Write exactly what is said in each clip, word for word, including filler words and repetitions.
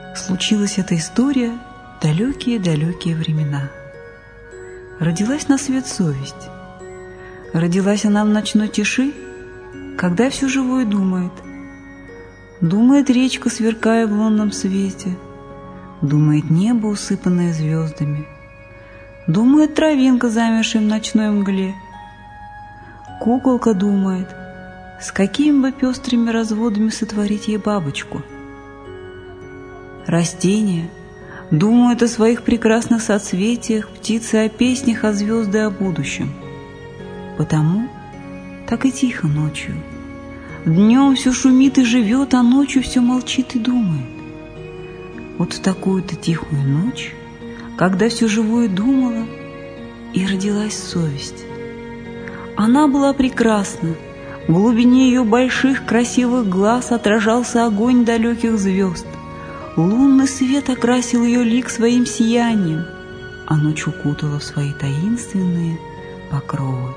Случилась эта история в далекие-далекие времена. Родилась на свет совесть. Родилась она в ночной тиши, когда все живое думает. Думает речка, сверкая в лунном свете, думает небо, усыпанное звездами, думает травинка, замершая в ночной мгле. Куколка думает, с какими бы пестрыми разводами сотворить ей бабочку. Растения думают о своих прекрасных соцветиях, птицы о песнях, а звезды о будущем. Потому так и тихо ночью. Днем все шумит и живет, а ночью все молчит и думает. Вот в такую-то тихую ночь, когда все живое думало, и родилась совесть. Она была прекрасна. В глубине ее больших красивых глаз отражался огонь далеких звезд. Лунный свет окрасил ее лик своим сиянием, а ночь укутала в свои таинственные покровы.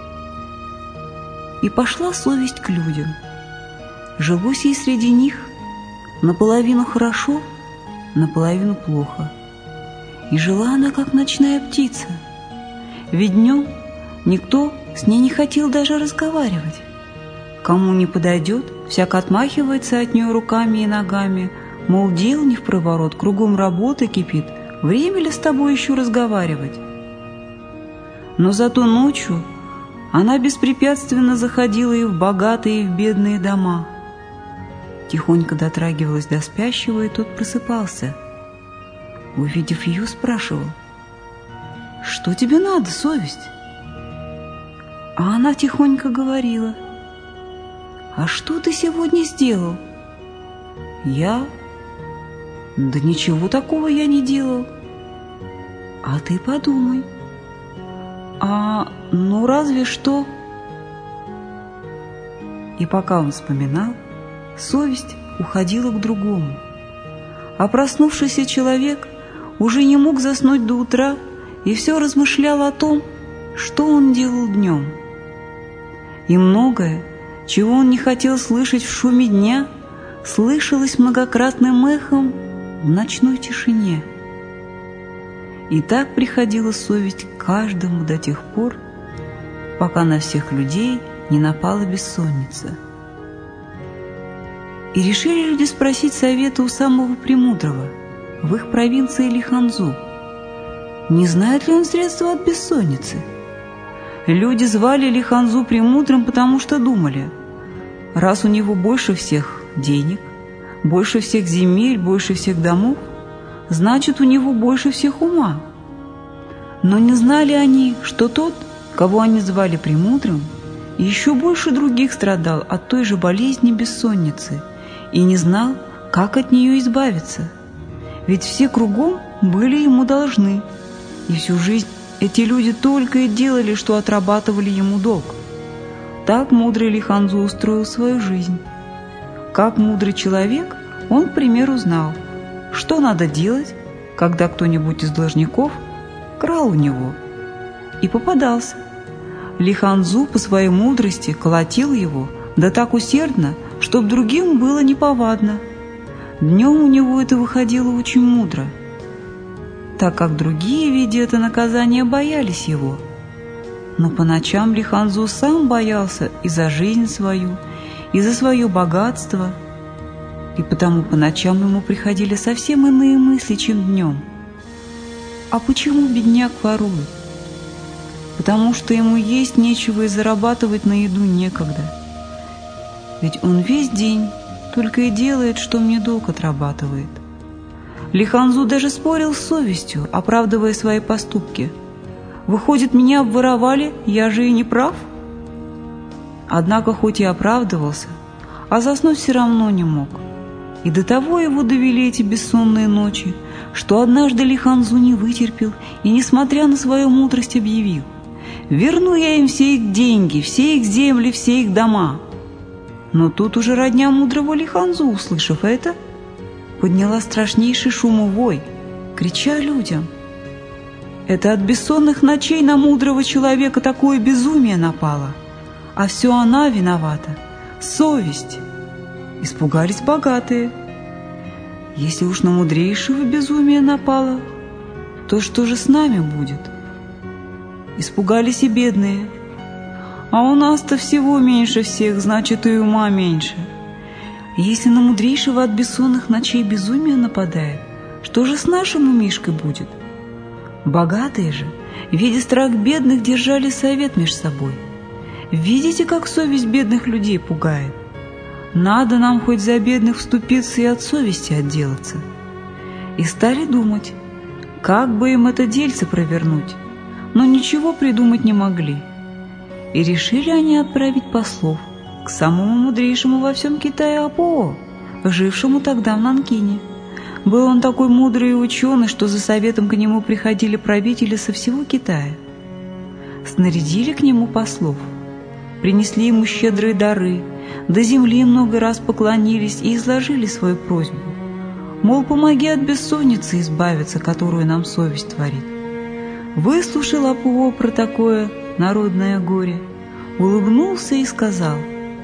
И пошла совесть к людям. Жилось ей среди них наполовину хорошо, наполовину плохо. И жила она, как ночная птица. Ведь днем никто с ней не хотел даже разговаривать. Кому не подойдет, всяк отмахивается от нее руками и ногами, мол, дел не впроворот, кругом работа кипит, время ли с тобой еще разговаривать? Но зато ночью она беспрепятственно заходила и в богатые, и в бедные дома. Тихонько дотрагивалась до спящего, и тот просыпался. Увидев ее, спрашивал: «Что тебе надо, совесть?» А она тихонько говорила: «А что ты сегодня сделал?» «Я? Да ничего такого я не делал». «А ты подумай». «А, ну разве что...» И пока он вспоминал, совесть уходила к другому. А проснувшийся человек уже не мог заснуть до утра и все размышлял о том, что он делал днем. И многое, чего он не хотел слышать в шуме дня, слышалось многократным эхом в ночной тишине. И так приходила совесть к каждому до тех пор, пока на всех людей не напала бессонница. И решили люди спросить совета у самого премудрого в их провинции Лиханзу, не знает ли он средства от бессонницы. Люди звали Лиханзу премудрым, потому что думали: раз у него больше всех денег, больше всех земель, больше всех домов, значит, у него больше всех ума. Но не знали они, что тот, кого они звали премудрым, еще больше других страдал от той же болезни бессонницы и не знал, как от нее избавиться. Ведь все кругом были ему должны, и всю жизнь эти люди только и делали, что отрабатывали ему долг. Так мудрый Лиханзу устроил свою жизнь. Как мудрый человек, он, к примеру, знал, что надо делать, когда кто-нибудь из должников крал у него. И попадался. Лиханзу по своей мудрости колотил его, да так усердно, чтоб другим было неповадно. Днем у него это выходило очень мудро, так как другие, видя это наказание, боялись его. Но по ночам Лиханзу сам боялся и за жизнь свою, и за свое богатство, и потому по ночам ему приходили совсем иные мысли, чем днем. А почему бедняк ворует? Потому что ему есть нечего и зарабатывать на еду некогда. Ведь он весь день только и делает, что мне долг отрабатывает. Лиханзу даже спорил с совестью, оправдывая свои поступки. Выходит, меня обворовали, я же и не прав? Однако хоть и оправдывался, а заснуть все равно не мог. И до того его довели эти бессонные ночи, что однажды Лиханзу не вытерпел и, несмотря на свою мудрость, объявил: «Верну я им все их деньги, все их земли, все их дома». Но тут уже родня мудрого Лиханзу, услышав это, подняла страшнейший шум и вой, крича людям: «Это от бессонных ночей на мудрого человека такое безумие напало, а все она виновата, совесть». Испугались богатые. Если уж на мудрейшего безумие напало, то что же с нами будет? Испугались и бедные. А у нас-то всего меньше всех, значит, и ума меньше. Если на мудрейшего от бессонных ночей безумие нападает, что же с нашим умишкой будет? Богатые же, видя страх бедных, держали совет меж собой. Видите, как совесть бедных людей пугает? Надо нам хоть за бедных вступиться и от совести отделаться. И стали думать, как бы им это дельце провернуть, но ничего придумать не могли. И решили они отправить послов к самому мудрейшему во всем Китае Апоо, жившему тогда в Нанкине. Был он такой мудрый и ученый, что за советом к нему приходили правители со всего Китая. Снарядили к нему послов, принесли ему щедрые дары, до земли много раз поклонились и изложили свою просьбу. Мол, помоги от бессонницы избавиться, которую нам совесть творит. Выслушал Апоо про такое народное горе, улыбнулся и сказал: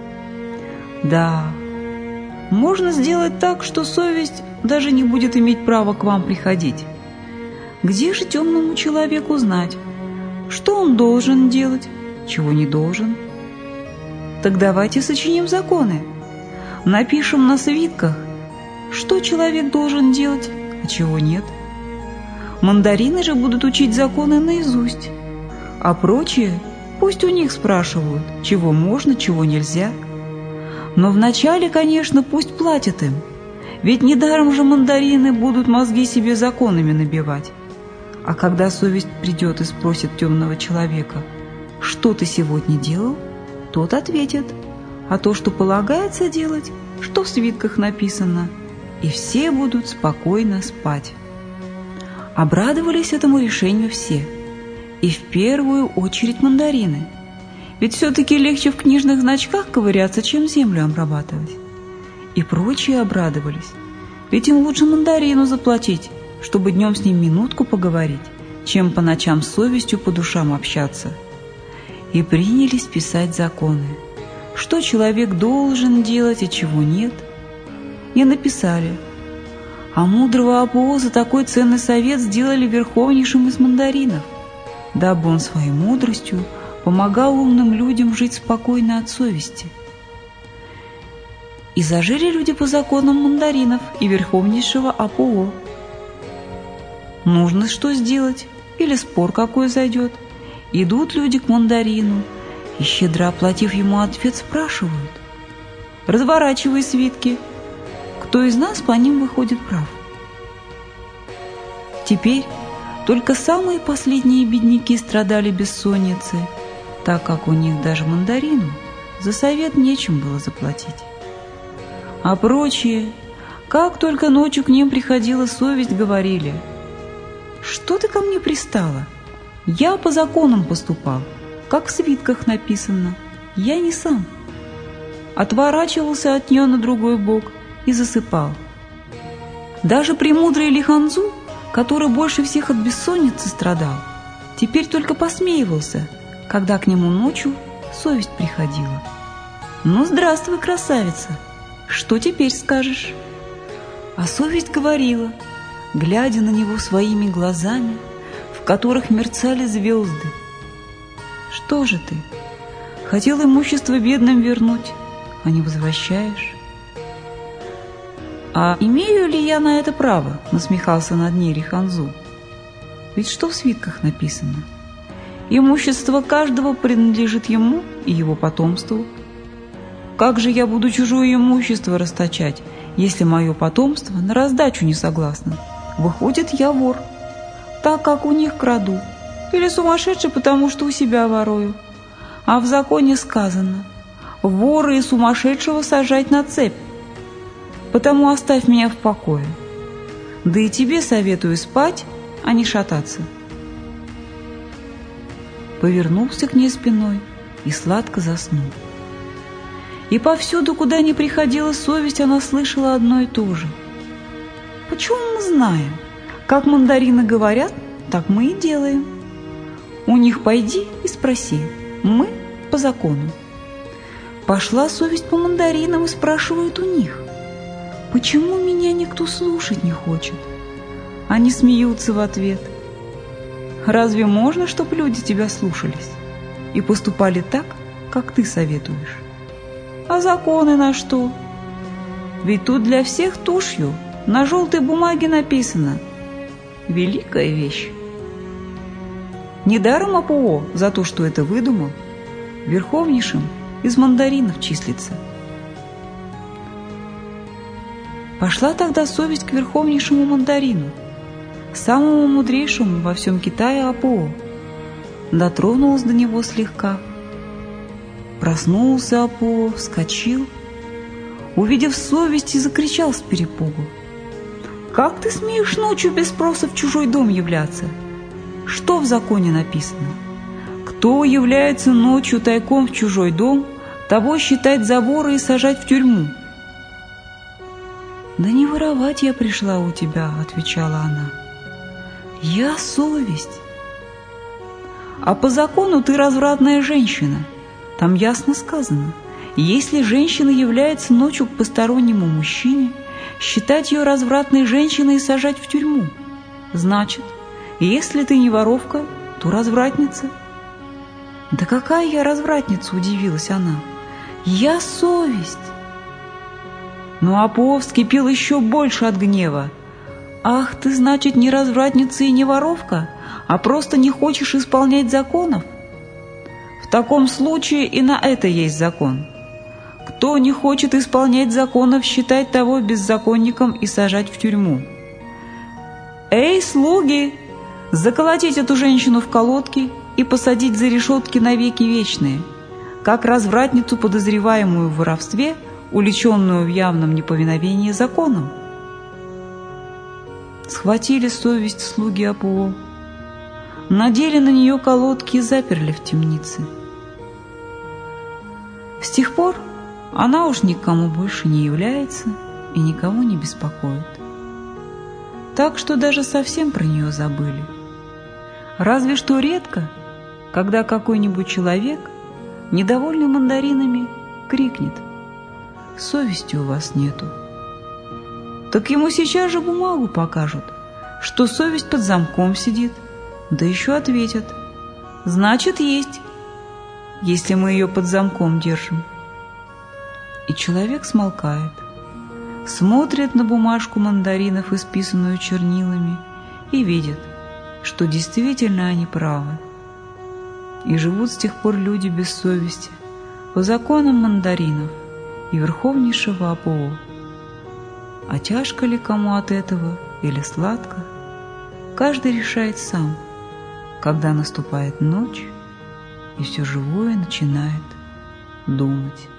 «Да, можно сделать так, что совесть даже не будет иметь права к вам приходить. Где же темному человеку знать, что он должен делать, чего не должен? Так давайте сочиним законы, напишем на свитках, что человек должен делать, а чего нет. Мандарины же будут учить законы наизусть, а прочие пусть у них спрашивают, чего можно, чего нельзя. Но вначале, конечно, пусть платят им, ведь недаром же мандарины будут мозги себе законами набивать. А когда совесть придет и спросит темного человека, что ты сегодня делал, тот ответит, а то, что полагается делать, что в свитках написано, и все будут спокойно спать». Обрадовались этому решению все, и в первую очередь мандарины, ведь все-таки легче в книжных значках ковыряться, чем землю обрабатывать. И прочие обрадовались, ведь им лучше мандарину заплатить, чтобы днем с ним минутку поговорить, чем по ночам с совестью по душам общаться. И принялись писать законы, что человек должен делать, а чего нет. И написали, а мудрого Апоо за такой ценный совет сделали верховнейшим из мандаринов, дабы он своей мудростью помогал умным людям жить спокойно от совести. И зажили люди по законам мандаринов и верховнейшего Апоо. Нужно что сделать, или спор какой зайдет, идут люди к мандарину и, щедро оплатив ему ответ, спрашивают: «Разворачивай свитки, кто из нас по ним выходит прав?» Теперь только самые последние бедняки страдали бессонницей, так как у них даже мандарину за совет нечем было заплатить. А прочие, как только ночью к ним приходила совесть, говорили: «Что ты ко мне пристала? Я по законам поступал, как в свитках написано, я не сам». Отворачивался от нее на другой бок и засыпал. Даже премудрый Лиханзу, который больше всех от бессонницы страдал, теперь только посмеивался, когда к нему ночью совесть приходила. «Ну, здравствуй, красавица, что теперь скажешь?» А совесть говорила, глядя на него своими глазами, в которых мерцали звезды: «Что же ты? Хотел имущество бедным вернуть, а не возвращаешь?» «А имею ли я на это право?» — насмехался над ней Лиханзу. «Ведь что в свитках написано? Имущество каждого принадлежит ему и его потомству. Как же я буду чужое имущество расточать, если мое потомство на раздачу не согласно? Выходит, я вор, так как у них краду, или сумасшедший, потому что у себя ворую. А в законе сказано: вора и сумасшедшего сажать на цепь. Потому оставь меня в покое. Да и тебе советую спать, а не шататься». Повернулся к ней спиной и сладко заснул. И повсюду, куда ни приходила совесть, она слышала одно и то же: «Почему мы знаем? Как мандарины говорят, так мы и делаем. У них пойди и спроси, мы по закону». Пошла совесть по мандаринам и спрашивает у них: почему меня никто слушать не хочет? Они смеются в ответ. Разве можно, чтоб люди тебя слушались и поступали так, как ты советуешь? А законы на что? Ведь тут для всех тушью на желтой бумаге написано. Великая вещь. Недаром Апоо за то, что это выдумал, верховнейшим из мандаринов числится. Пошла тогда совесть к верховнейшему мандарину, самому мудрейшему во всем Китае Апоо. Дотронулась до него слегка. Проснулся Апоо, вскочил, увидев совесть, и закричал с перепугу: «Как ты смеешь ночью без спроса в чужой дом являться? Что в законе написано? Кто является ночью тайком в чужой дом, того считать за вора и сажать в тюрьму». «Да не воровать я пришла у тебя», — отвечала она. «Я совесть». «А по закону ты развратная женщина. Там ясно сказано, если женщина является ночью к постороннему мужчине, считать ее развратной женщиной и сажать в тюрьму. Значит, если ты не воровка, то развратница». «Да какая я развратница?» — удивилась она. «Я совесть». Но Апоо вскипел еще больше от гнева. «Ах, ты, значит, не развратница и не воровка, а просто не хочешь исполнять законов? В таком случае и на это есть закон. Кто не хочет исполнять законов, считать того беззаконником и сажать в тюрьму. Эй, слуги, заколотить эту женщину в колодки и посадить за решетки навеки вечные, как развратницу, подозреваемую в воровстве, уличенную в явном неповиновении законам». Схватили совесть слуги Апоо, надели на нее колодки и заперли в темнице. С тех пор она уж никому больше не является и никого не беспокоит. Так что даже совсем про нее забыли. Разве что редко, когда какой-нибудь человек, недовольный мандаринами, крикнет: «Совести у вас нету». Так ему сейчас же бумагу покажут, что совесть под замком сидит, да еще ответят: «Значит, есть, если мы ее под замком держим». И человек смолкает, смотрит на бумажку мандаринов, исписанную чернилами, и видит, что действительно они правы. И живут с тех пор люди без совести, по законам мандаринов и верховнейшего Апоо. А тяжко ли кому от этого или сладко, каждый решает сам, когда наступает ночь и все живое начинает думать.